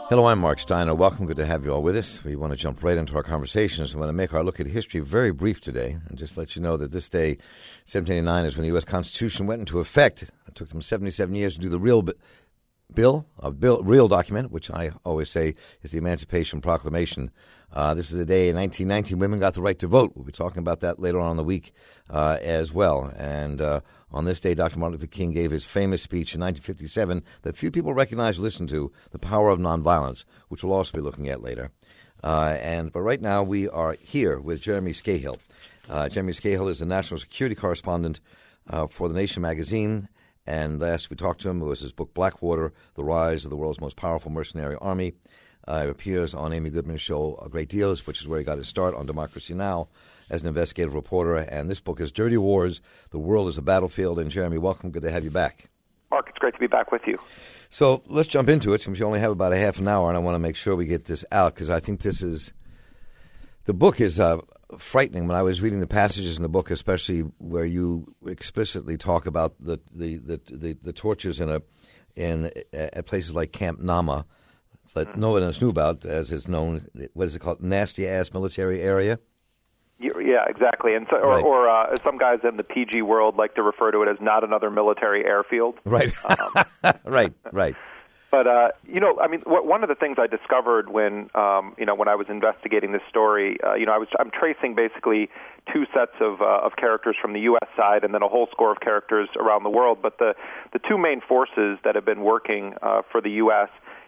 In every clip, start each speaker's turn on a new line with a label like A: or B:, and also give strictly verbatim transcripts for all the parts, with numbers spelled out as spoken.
A: Hello, I'm Mark Steiner. Welcome. Good to have you all with us. We want to jump right into our conversations. We want to make our look at history very brief today and just let you know that this day, seventeen eighty-nine, is when the U S. Constitution went into effect. It took them seventy-seven years to do the real bi- bill, a bill, real document, which I always say is the Emancipation Proclamation. Uh, this is the day in nineteen nineteen women got the right to vote. We'll be talking about that later on in the week uh, as well. And uh, on this day, Doctor Martin Luther King gave his famous speech in nineteen fifty-seven that few people recognize or listen to, The Power of Nonviolence, which we'll also be looking at later. Uh, and But right now, we are here with Jeremy Scahill. Uh, Jeremy Scahill is the national security correspondent uh, for The Nation magazine. And last we talked to him, it was his book, Blackwater, The Rise of the World's Most Powerful Mercenary Army. Uh, it appears on Amy Goodman's show a great deal, which is where he got his start on Democracy Now! As an investigative reporter. And this book is Dirty Wars, The World is a Battlefield. And Jeremy, welcome. Good to have you back.
B: Mark, it's great to be back with you.
A: So let's jump into it, since we only have about a half an hour, and I want to make sure we get this out, because I think this is, the book is uh, frightening. When I was reading the passages in the book, especially where you explicitly talk about the the, the, the, the tortures in a in at places like Camp Nama, that mm-hmm. no one else knew about, as it's known, what is it called, nasty-ass military area?
B: Yeah, exactly. And so, or, right. or uh, some guys in the P G world like to refer to it as not another military airfield.
A: Right, um, right, right.
B: But uh, you know, I mean, wh- one of the things I discovered when um, you know when I was investigating this story, uh, you know, I was I'm tracing basically two sets of uh, of characters from the U S side, and then a whole score of characters around the world. But the the two main forces that have been working uh, for the U S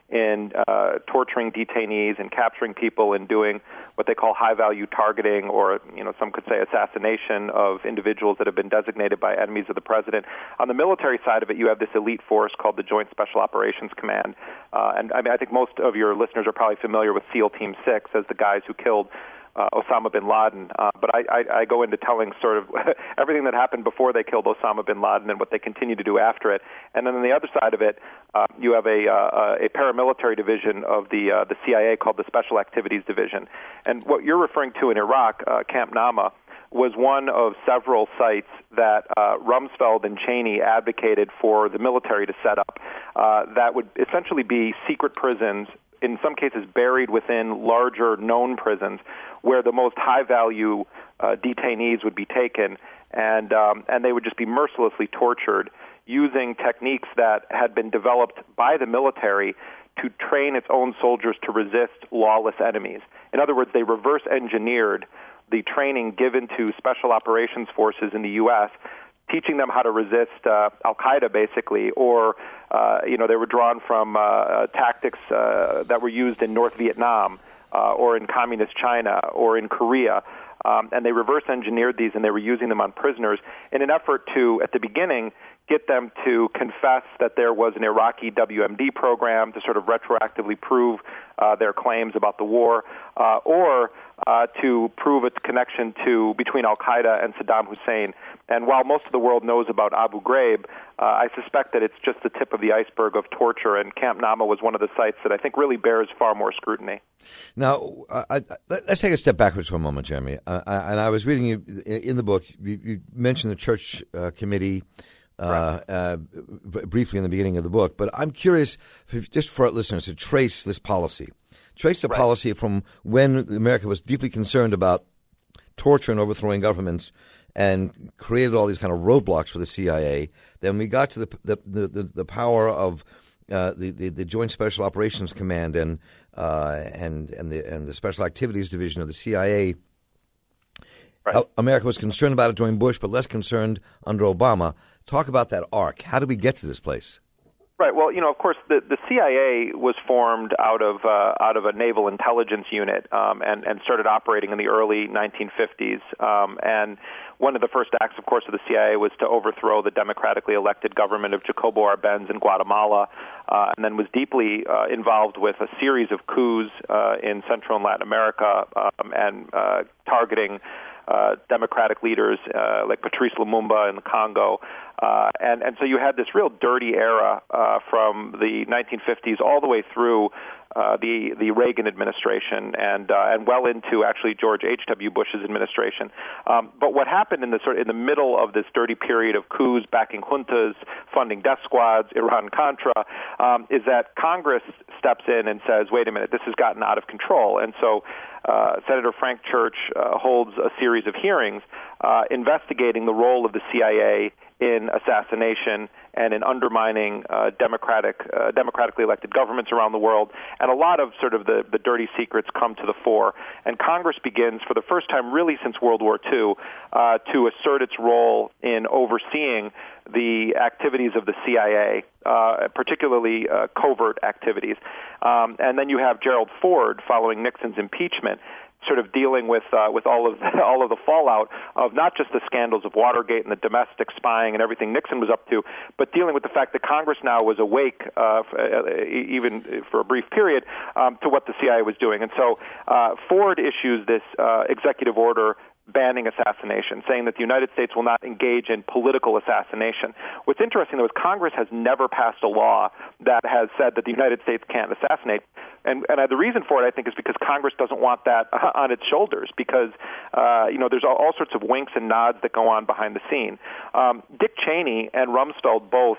B: in uh, torturing detainees and capturing people and doing what they call high-value targeting, or, you know, some could say assassination of individuals that have been designated by enemies of the president. On the military side of it, you have this elite force called the Joint Special Operations Command. Uh, and I mean, I think most of your listeners are probably familiar with SEAL Team six as the guys who killed Uh, Osama bin Laden, uh, but I, I, I go into telling sort of everything that happened before they killed Osama bin Laden and what they continue to do after it. And then on the other side of it, uh, you have a, uh, a paramilitary division of the uh, the C I A called the Special Activities Division. And what you're referring to in Iraq, uh, Camp Nama, was one of several sites that uh, Rumsfeld and Cheney advocated for the military to set up uh, that would essentially be secret prisons, in some cases buried within larger known prisons, where the most high-value uh, detainees would be taken, and um, and they would just be mercilessly tortured using techniques that had been developed by the military to train its own soldiers to resist lawless enemies. In other words, they reverse-engineered the training given to special operations forces in the U S, teaching them how to resist uh, Al-Qaeda, basically, or, uh, you know, they were drawn from uh, tactics uh, that were used in North Vietnam uh, or in communist China or in Korea. Um, and they reverse-engineered these, and they were using them on prisoners in an effort to, at the beginning, get them to confess that there was an Iraqi W M D program to sort of retroactively prove uh, their claims about the war, uh, or uh, to prove its connection to between Al-Qaeda and Saddam Hussein. And while most of the world knows about Abu Ghraib, uh, I suspect that it's just the tip of the iceberg of torture, and Camp Nama was one of the sites that I think really bears far more scrutiny.
A: Now, uh, I, let's take a step backwards for a moment, Jeremy. Uh, I, and I was reading you in the book, you, you mentioned the Church uh, Committee uh, uh, briefly in the beginning of the book, but I'm curious, just for our listeners, to trace this policy. Trace the right. policy from when America was deeply concerned about torture and overthrowing governments and created all these kind of roadblocks for the C I A. Then we got to the the the, the power of uh, the, the the Joint Special Operations Command and uh, and and the and the Special Activities Division of the C I A. Right. America was concerned about it during Bush, but less concerned under Obama. Talk about that arc. How did we get to this place?
B: Right. Well, you know, of course, the, the C I A was formed out of uh, out of a naval intelligence unit um, and, and started operating in the early nineteen fifties. Um, and one of the first acts, of course, of the C I A was to overthrow the democratically elected government of Jacobo Arbenz in Guatemala, uh, and then was deeply uh, involved with a series of coups uh, in Central and Latin America um, and uh, targeting Uh, democratic leaders uh, like Patrice Lumumba in the Congo. Uh, and, and so you had this real dirty era uh, from the nineteen fifties all the way through uh, the the Reagan administration and uh, and well into actually George H W. Bush's administration. Um, but what happened in the sort of in the middle of this dirty period of coups, backing juntas, funding death squads, Iran-Contra, um, is that Congress steps in and says, "Wait a minute, this has gotten out of control," and so uh, Senator Frank Church uh, holds a series of hearings uh, investigating the role of the C I A in assassination and in undermining uh, democratic, uh, democratically elected governments around the world. And a lot of sort of the, the dirty secrets come to the fore. And Congress begins, for the first time really since World War Two, uh, to assert its role in overseeing the activities of the C I A, uh, particularly uh, covert activities. Um, and then you have Gerald Ford, following Nixon's impeachment, sort of dealing with uh, with all of the, all of the fallout of not just the scandals of Watergate and the domestic spying and everything Nixon was up to, but dealing with the fact that Congress now was awake, uh, even for a brief period, um, to what the C I A was doing. And so uh, Ford issues this uh, executive order banning assassination, saying that the United States will not engage in political assassination. What's interesting, though, is Congress has never passed a law that has said that the United States can't assassinate. And, and the reason for it, I think, is because Congress doesn't want that on its shoulders, because, uh, you know, there's all, all sorts of winks and nods that go on behind the scene. Um, Dick Cheney and Rumsfeld both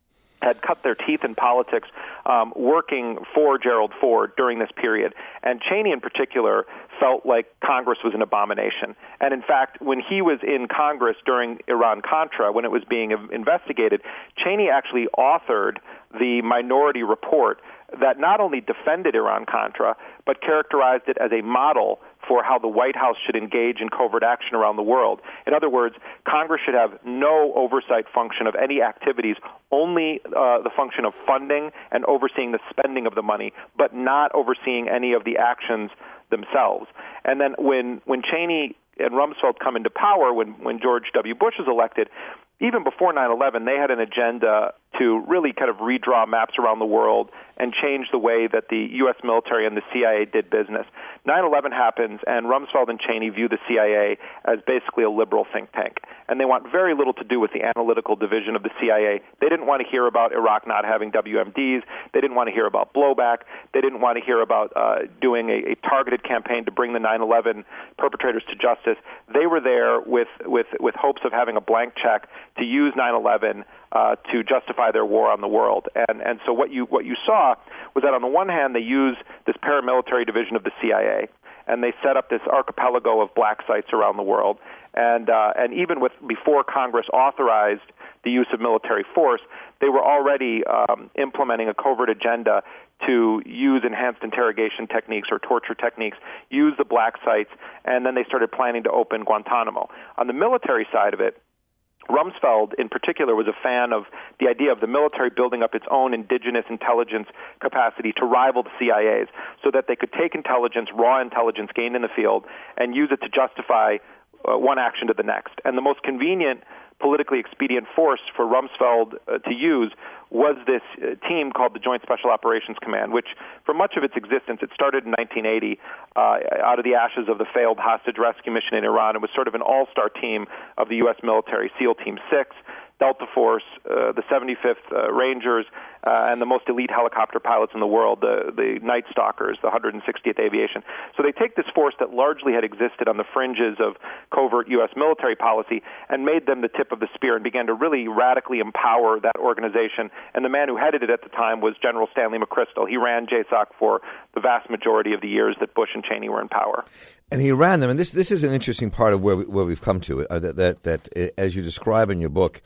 B: had cut their teeth in politics um, working for Gerald Ford during this period. And Cheney in particular felt like Congress was an abomination. And in fact, when he was in Congress during Iran-Contra, when it was being investigated, Cheney actually authored the minority report that not only defended Iran-Contra, but characterized it as a model for how the White House should engage in covert action around the world. In other words, Congress should have no oversight function of any activities, only uh, the function of funding and overseeing the spending of the money, but not overseeing any of the actions themselves. And then when, when Cheney and Rumsfeld come into power, when, when George W. Bush is elected, even before nine eleven, they had an agenda to really kind of redraw maps around the world and change the way that the U S military and the C I A did business. nine eleven happens, and Rumsfeld and Cheney view the C I A as basically a liberal think tank. And they want very little to do with the analytical division of the C I A. They didn't want to hear about Iraq not having W M Ds. They didn't want to hear about blowback. They didn't want to hear about uh, doing a, a targeted campaign to bring the nine eleven perpetrators to justice. They were there with, with, with hopes of having a blank check to use nine eleven uh, to justify their war on the world. And and so what you what you saw was that on the one hand they used this paramilitary division of the C I A, and they set up this archipelago of black sites around the world. And uh, and even with before Congress authorized the use of military force, they were already um, implementing a covert agenda to use enhanced interrogation techniques or torture techniques, use the black sites, and then they started planning to open Guantanamo. On the military side of it, Rumsfeld, in particular, was a fan of the idea of the military building up its own indigenous intelligence capacity to rival the C I A's so that they could take intelligence, raw intelligence gained in the field, and use it to justify uh, one action to the next. And the most convenient, politically expedient force for Rumsfeld uh, to use was this uh, team called the Joint Special Operations Command, which for much of its existence, it started in nineteen eighty uh, out of the ashes of the failed hostage rescue mission in Iran. It was sort of an all-star team of the U S military, SEAL Team six, Delta Force, uh, the seventy-fifth uh, Rangers, uh, and the most elite helicopter pilots in the world, the, the Night Stalkers, the one hundred sixtieth Aviation. So they take this force that largely had existed on the fringes of covert U S military policy and made them the tip of the spear and began to really radically empower that organization. And the man who headed it at the time was General Stanley McChrystal. He ran J SOC for the vast majority of the years that Bush and Cheney were in power.
A: And he ran them. And this this is an interesting part of where, we, where we've come to, uh, that, that, that, uh, as you describe in your book,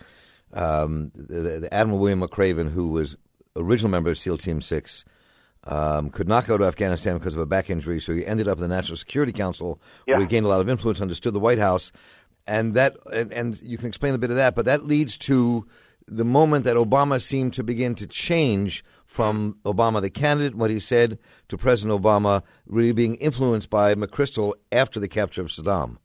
A: Um, the, the Admiral William McRaven, who was original member of SEAL Team six, um, could not go to Afghanistan because of a back injury, so he ended up in the National Security Council, yeah. where he gained a lot of influence, understood the White House, and that and, and you can explain a bit of that, but that leads to the moment that Obama seemed to begin to change from Obama the candidate, what he said, to President Obama really being influenced by McChrystal after the capture of Saddam.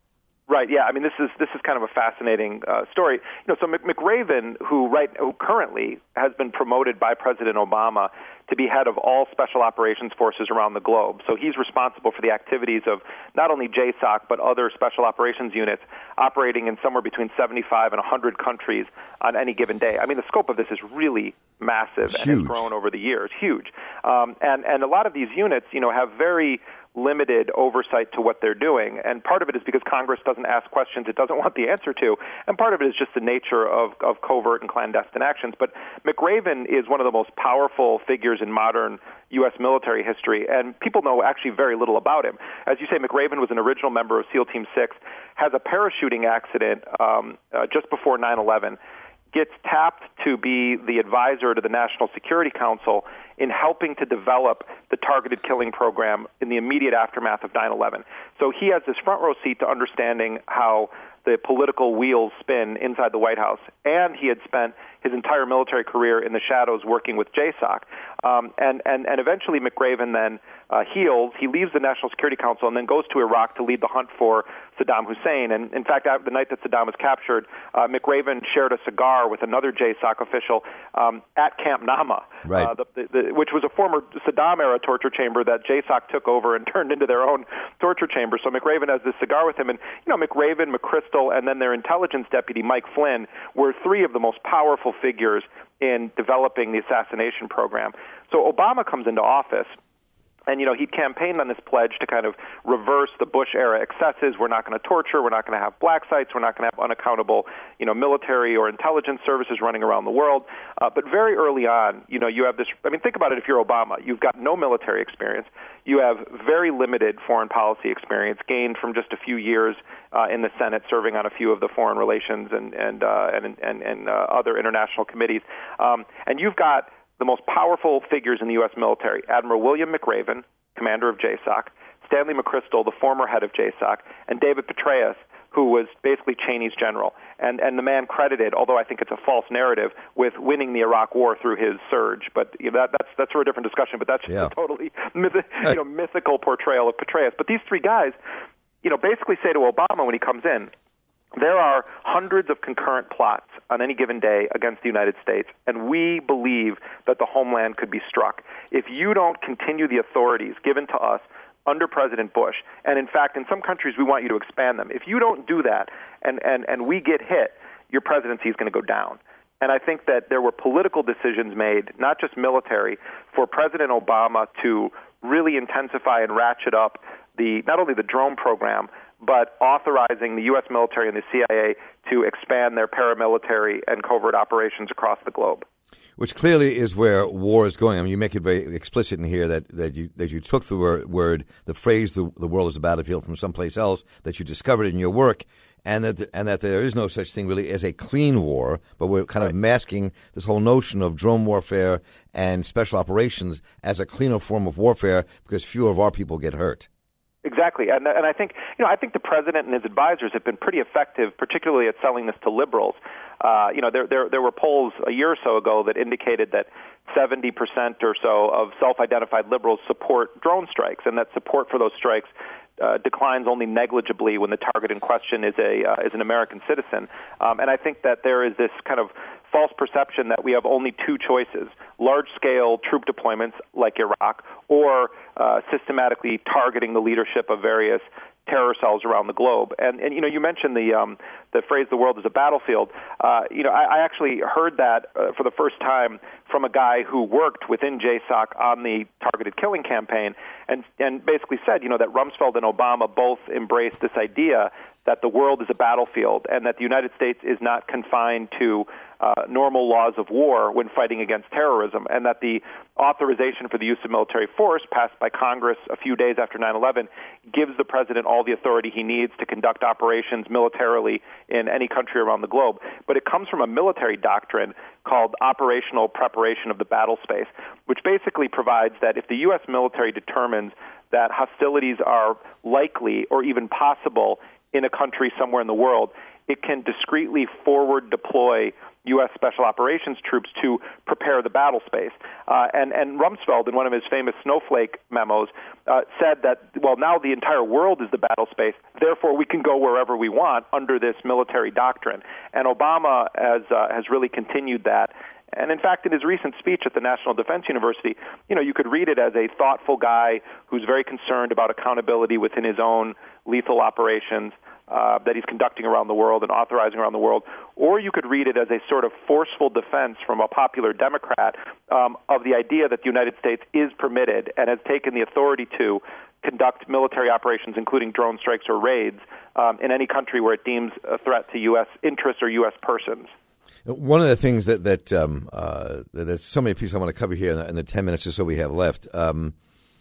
B: Right. Yeah. I mean, this is this is kind of a fascinating uh, story. You know, so Mc- McRaven, who right who currently has been promoted by President Obama to be head of all special operations forces around the globe. So he's responsible for the activities of not only J SOC but other special operations units operating in somewhere between seventy-five and one hundred countries on any given day. I mean, the scope of this is really massive
A: it's
B: and
A: huge.
B: has grown over the years. Huge. Um, and and a lot of these units, you know, have very limited oversight to what they're doing. And part of it is because Congress doesn't ask questions it doesn't want the answer to. And part of it is just the nature of, of covert and clandestine actions. But McRaven is one of the most powerful figures in modern U S military history, and people know actually very little about him. As you say, McRaven was an original member of SEAL Team six, has a parachuting accident um, uh, just before nine eleven, gets tapped to be the advisor to the National Security Council in helping to develop the targeted killing program in the immediate aftermath of nine eleven. So he has this front row seat to understanding how the political wheels spin inside the White House, and he had spent his entire military career in the shadows working with J SOC. Um, and, and, and eventually McRaven then uh, heals. He leaves the National Security Council and then goes to Iraq to lead the hunt for Saddam Hussein. And in fact, the night that Saddam was captured, uh, McRaven shared a cigar with another J SOC official um, at Camp Nama,
A: right.
B: uh, the, the, the, which was a former Saddam-era torture chamber that J SOC took over and turned into their own torture chamber. So McRaven has this cigar with him. And, you know, McRaven, McChrystal, and then their intelligence deputy, Mike Flynn, were three of the most powerful figures in developing the assassination program. So Obama comes into office, and, you know, he campaigned on this pledge to kind of reverse the Bush-era excesses. We're not going to torture. We're not going to have black sites. We're not going to have unaccountable, you know, military or intelligence services running around the world. Uh, but very early on, you know, you have this, I mean, think about it if you're Obama. You've got no military experience. You have very limited foreign policy experience gained from just a few years uh, in the Senate, serving on a few of the foreign relations and, and, uh, and, and, and uh, other international committees. Um, and you've got the most powerful figures in the U S military: Admiral William McRaven, commander of J SOC, Stanley McChrystal, the former head of J SOC, and David Petraeus, who was basically Cheney's general, and, and the man credited, although I think it's a false narrative, with winning the Iraq War through his surge. But you know, that, that's that's for a different discussion. But that's just
A: yeah.
B: a totally myth, you know, mythical portrayal of Petraeus. But these three guys, you know, basically say to Obama when he comes in, there are hundreds of concurrent plots on any given day against the United States, and we believe that the homeland could be struck. If you don't continue the authorities given to us under President Bush, and in fact, in some countries, we want you to expand them. If you don't do that and, and, and we get hit, your presidency is going to go down. And I think that there were political decisions made, not just military, for President Obama to really intensify and ratchet up the not only the drone program, but authorizing the U S military and the C I A to expand their paramilitary and covert operations across the globe.
A: Which clearly is where war is going. I mean, you make it very explicit in here that, that you that you took the word, word the phrase the, the world is a battlefield from someplace else, that you discovered in your work, and that the, and that there is no such thing really as a clean war, but we're kind right. of masking this whole notion of drone warfare and special operations as a cleaner form of warfare because fewer of our people get hurt.
B: Exactly, and and I think you know I think the president and his advisors have been pretty effective, particularly at selling this to liberals. Uh, you know, there there there were polls a year or so ago that indicated that seventy percent or so of self-identified liberals support drone strikes, and that support for those strikes uh, declines only negligibly when the target in question is a uh, is an American citizen. Um, and I think that there is this kind of false perception that we have only two choices: large-scale troop deployments like Iraq, or uh, systematically targeting the leadership of various terror cells around the globe. And, and you know, you mentioned the um, the phrase "the world is a battlefield." Uh, you know, I, I actually heard that uh, for the first time from a guy who worked within J SOC on the targeted killing campaign, and and basically said, you know, that Rumsfeld and Obama both embraced this idea that the world is a battlefield and that the United States is not confined to uh, normal laws of war when fighting against terrorism, and that the authorization for the use of military force passed by Congress a few days after nine eleven gives the president all the authority he needs to conduct operations militarily in any country around the globe. But it comes from a military doctrine called operational preparation of the battle space, which basically provides that if the U S military determines that hostilities are likely or even possible in a country somewhere in the world, it can discreetly forward deploy U S Special Operations troops to prepare the battle space. Uh, and, and Rumsfeld, in one of his famous snowflake memos, uh, said that, well, now the entire world is the battle space, therefore we can go wherever we want under this military doctrine. And Obama has, uh, has really continued that. And in fact, in his recent speech at the National Defense University, you know, you could read it as a thoughtful guy who's very concerned about accountability within his own lethal operations uh, that he's conducting around the world and authorizing around the world. Or you could read it as a sort of forceful defense from a popular Democrat um, of the idea that the United States is permitted and has taken the authority to conduct military operations, including drone strikes or raids, um, in any country where it deems a threat to U S interests or U S persons.
A: One of the things that that um, uh, there's so many pieces I want to cover here in the, in the ten minutes or so we have left. Um,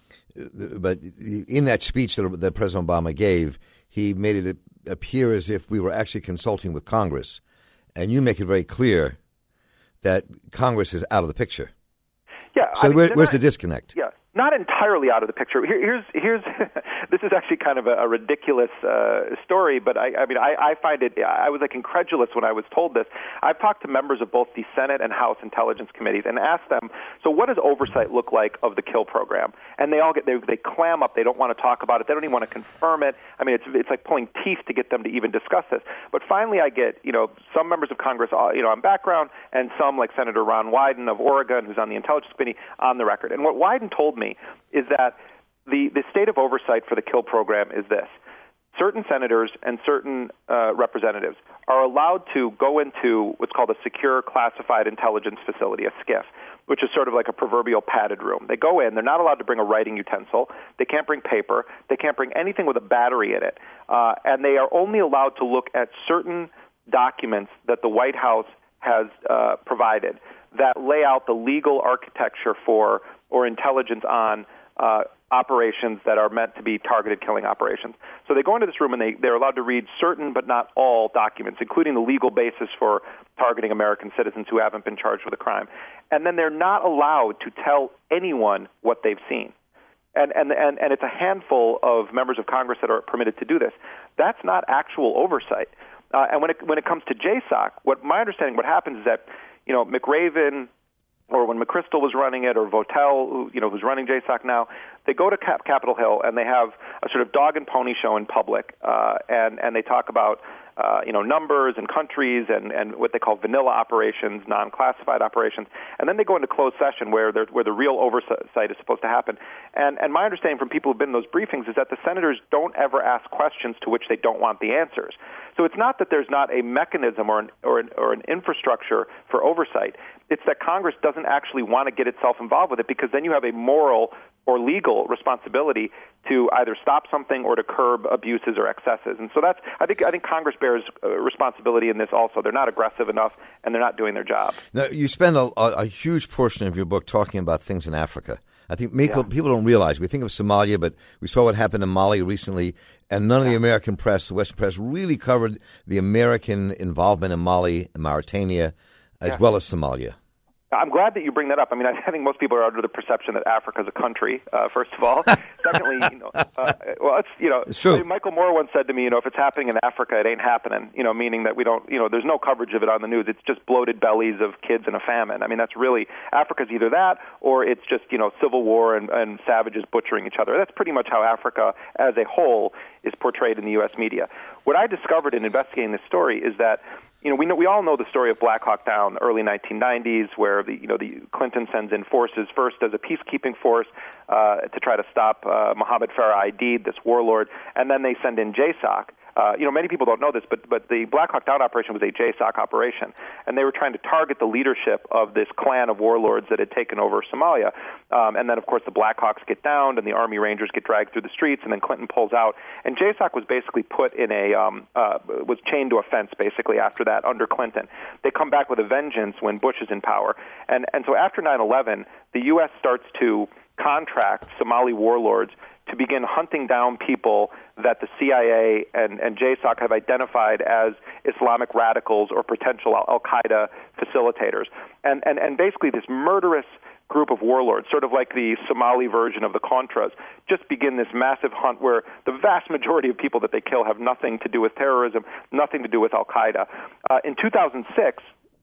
A: but in that speech that, that President Obama gave, he made it appear as if we were actually consulting with Congress, and you make it very clear that Congress is out of the picture.
B: Yeah.
A: So
B: I mean,
A: where, where's
B: not,
A: the disconnect?
B: Yeah. Not entirely out of the picture. Here, here's here's this is actually kind of a, a ridiculous uh, story, but I, I mean I, I find it. I was like incredulous when I was told this. I've talked to members of both the Senate and House Intelligence Committees and asked them, so what does oversight look like of the kill program? And they all get they, they clam up. They don't want to talk about it. They don't even want to confirm it. I mean, it's it's like pulling teeth to get them to even discuss this. But finally, I get you know some members of Congress you know on background and some like Senator Ron Wyden of Oregon, who's on the Intelligence Committee, on the record. And what Wyden told me is that the, the state of oversight for the kill program is this. Certain senators and certain uh, representatives are allowed to go into what's called a secure classified intelligence facility, a SCIF, which is sort of like a proverbial padded room. They go in. They're not allowed to bring a writing utensil. They can't bring paper. They can't bring anything with a battery in it. Uh, and they are only allowed to look at certain documents that the White House has uh, provided that lay out the legal architecture for or intelligence on uh, operations that are meant to be targeted killing operations. So they go into this room and they, they're allowed to read certain but not all documents, including the legal basis for targeting American citizens who haven't been charged with a crime. And then they're not allowed to tell anyone what they've seen. And, and, and, and it's a handful of members of Congress that are permitted to do this. That's not actual oversight. Uh, and when it, when it comes to J SOC, what my understanding, what happens is that, you know, McRaven, or when McChrystal was running it, or Votel, who, you know, who's running J SOC now, they go to Cap- Capitol Hill and they have a sort of dog and pony show in public, uh, and and they talk about uh, you know numbers and countries and, and what they call vanilla operations, non-classified operations, and then they go into closed session where where the real oversight is supposed to happen. And and my understanding from people who've been in those briefings is that the senators don't ever ask questions to which they don't want the answers. So it's not that there's not a mechanism or an, or an, or an infrastructure for oversight. It's that Congress doesn't actually want to get itself involved with it because then you have a moral or legal responsibility to either stop something or to curb abuses or excesses. And so that's I think I think Congress bears uh, responsibility in this also. They're not aggressive enough and they're not doing their job.
A: Now, you spend a, a, a huge portion of your book talking about things in Africa. I think people, yeah. people don't realize. We think of Somalia, but we saw what happened in Mali recently, and none of the American press, the Western press, really covered the American involvement in Mali and Mauritania, as yeah. well as Somalia.
B: I'm glad that you bring that up. I mean, I think most people are under the perception that Africa is a country, uh, first of all. Secondly, you know, uh, well, it's, you know,
A: it's true.
B: Michael Moore once said to me, you know, if it's happening in Africa, it ain't happening, you know, meaning that we don't, you know, there's no coverage of it on the news. It's just bloated bellies of kids in a famine. I mean, that's really, Africa's either that or it's just, you know, civil war and, and savages butchering each other. That's pretty much how Africa as a whole is portrayed in the U S media. What I discovered in investigating this story is that You know, we know we all know the story of Black Hawk Down, the early nineteen nineties, where the you know the Clinton sends in forces first as a peacekeeping force uh, to try to stop uh, Mohammed Farah Aidid, this warlord, and then they send in J SOC. Uh, you know, many people don't know this, but but the Black Hawk Down operation was a J SOC operation, and they were trying to target the leadership of this clan of warlords that had taken over Somalia. Um, and then, of course, the Black Hawks get downed, and the Army Rangers get dragged through the streets, and then Clinton pulls out. And J SOC was basically put in a um, uh, was chained to a fence basically after that under Clinton. They come back with a vengeance when Bush is in power, and and so after nine eleven, the U S starts to contract Somali warlords to begin hunting down people that the C I A and, and J SOC have identified as Islamic radicals or potential Al-Qaeda facilitators. And, and, and basically this murderous group of warlords, sort of like the Somali version of the Contras, just begin this massive hunt where the vast majority of people that they kill have nothing to do with terrorism, nothing to do with al-Qaeda. Uh, in two thousand six,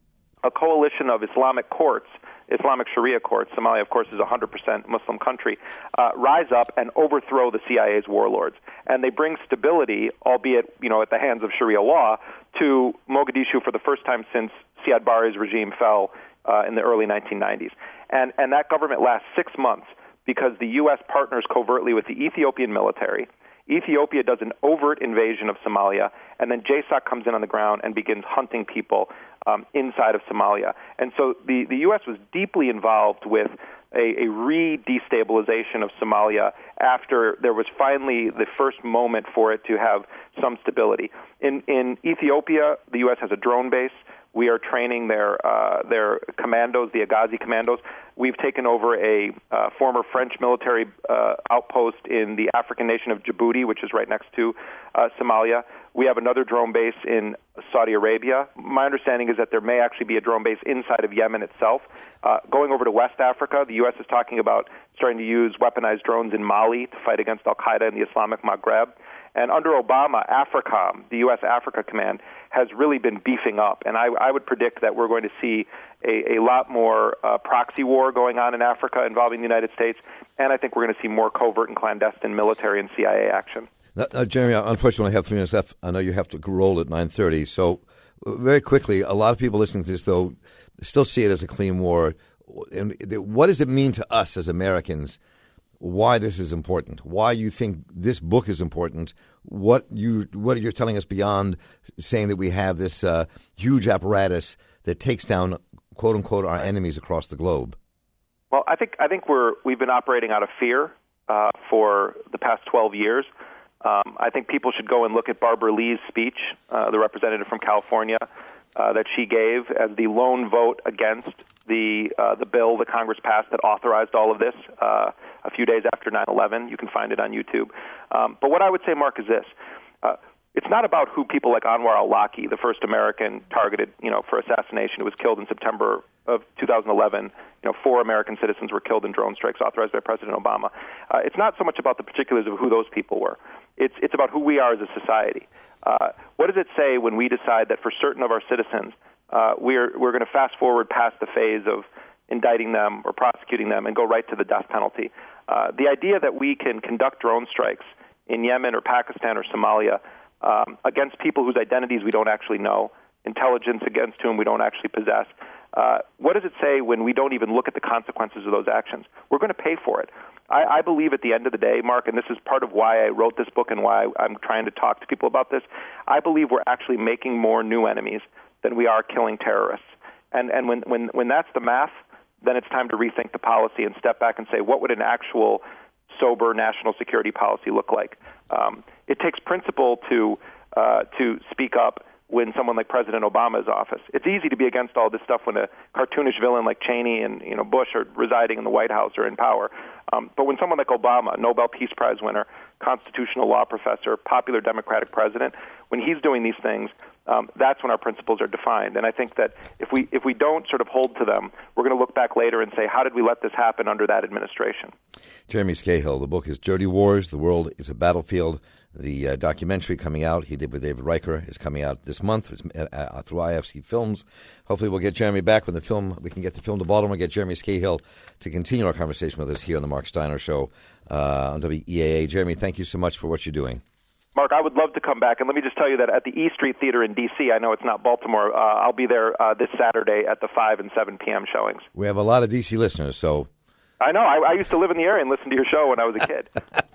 B: a coalition of Islamic courts, Islamic Sharia courts, Somalia, of course, is a one hundred percent Muslim country, uh, rise up and overthrow the C I A's warlords. And they bring stability, albeit, you know, at the hands of Sharia law, to Mogadishu for the first time since Siad Barre's regime fell uh, in the early nineteen nineties. And, and that government lasts six months because the U S partners covertly with the Ethiopian military. Ethiopia does an overt invasion of Somalia, and then J SOC comes in on the ground and begins hunting people um, inside of Somalia. And so the, the U S was deeply involved with a, a re-destabilization of Somalia after there was finally the first moment for it to have some stability. In, in Ethiopia, the U S has a drone base. We are training their uh, their commandos, the Agazi commandos. We've taken over a uh, former French military uh, outpost in the African nation of Djibouti, which is right next to uh, Somalia. We have another drone base in Saudi Arabia. My understanding is that there may actually be a drone base inside of Yemen itself. Uh, going over to West Africa, the U S is talking about starting to use weaponized drones in Mali to fight against al-Qaeda in the Islamic Maghreb. And under Obama, AFRICOM, the U S Africa Command, has really been beefing up. And I, I would predict that we're going to see a, a lot more uh, proxy war going on in Africa involving the United States. And I think we're going to see more covert and clandestine military and C I A action.
A: Now, uh, Jeremy, unfortunately, I have three minutes left. I know you have to roll at nine thirty. So uh, very quickly, a lot of people listening to this, though, still see it as a clean war. And what does it mean to us as Americans? Why this is important, why you think this book is important, what you what you're telling us beyond saying that we have this uh, huge apparatus that takes down, quote unquote, our enemies across the globe.
B: Well, I think I think we're we've been operating out of fear uh, for the past twelve years. Um, I think people should go and look at Barbara Lee's speech, uh, the representative from California, uh, that she gave as the lone vote against the uh, the bill that Congress passed that authorized all of this uh, a few days after nine eleven. You can find it on YouTube. Um, but what I would say, Mark, is this. Uh, it's not about who people like Anwar al-Awlaki, the first American targeted, you know, for assassination, who was killed in September of two thousand eleven. You know, four American citizens were killed in drone strikes authorized by President Obama. Uh, it's not so much about the particulars of who those people were. It's it's about who we are as a society. Uh, what does it say when we decide that for certain of our citizens, uh, we're we're going to fast forward past the phase of indicting them or prosecuting them and go right to the death penalty? Uh, the idea that we can conduct drone strikes in Yemen or Pakistan or Somalia um, against people whose identities we don't actually know, intelligence against whom we don't actually possess, uh, what does it say when we don't even look at the consequences of those actions? We're going to pay for it. I, I believe at the end of the day, Mark, and this is part of why I wrote this book and why I'm trying to talk to people about this, I believe we're actually making more new enemies than we are killing terrorists. And, and when, when, when that's the math, then it's time to rethink the policy and step back and say, what would an actual sober national security policy look like? Um, it takes principle to uh, to speak up when someone like President Obama is in office. It's easy to be against all this stuff when a cartoonish villain like Cheney and you know Bush are residing in the White House or in power. Um, but when someone like Obama, Nobel Peace Prize winner, constitutional law professor, popular Democratic president, when he's doing these things, um, that's when our principles are defined. And I think that if we if we don't sort of hold to them, we're going to look back later and say, how did we let this happen under that administration? Jeremy
A: Scahill, the book is Dirty Wars, The World is a Battlefield. The uh, documentary coming out, he did with David Riker, is coming out this month. It's, uh, uh, through I F C Films. Hopefully we'll get Jeremy back when the film, we can get the film to Baltimore, get Jeremy Scahill to continue our conversation with us here on the Mark Steiner Show uh, on W E A A. Jeremy, thank you so much for what you're doing.
B: Mark, I would love to come back, and let me just tell you that at the E Street Theater in D C, I know it's not Baltimore, uh, I'll be there uh, this Saturday at the five and seven p.m. showings.
A: We have a lot of D C listeners, so...
B: I know. I, I used to live in the area and listen to your show when I was a kid.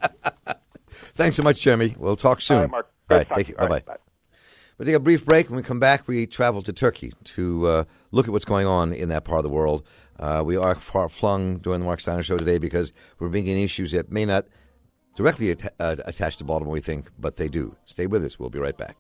A: Thanks so much, Jeremy. We'll talk soon.
B: All right, Mark.
A: All right, thank you. Bye-bye. Right, bye. We'll take a brief break. When we come back, we travel to Turkey to uh, look at what's going on in that part of the world. Uh, we are far-flung during the Mark Steiner Show today because we're bringing issues that may not directly at- uh, attach to Baltimore, we think, but they do. Stay with us. We'll be right back.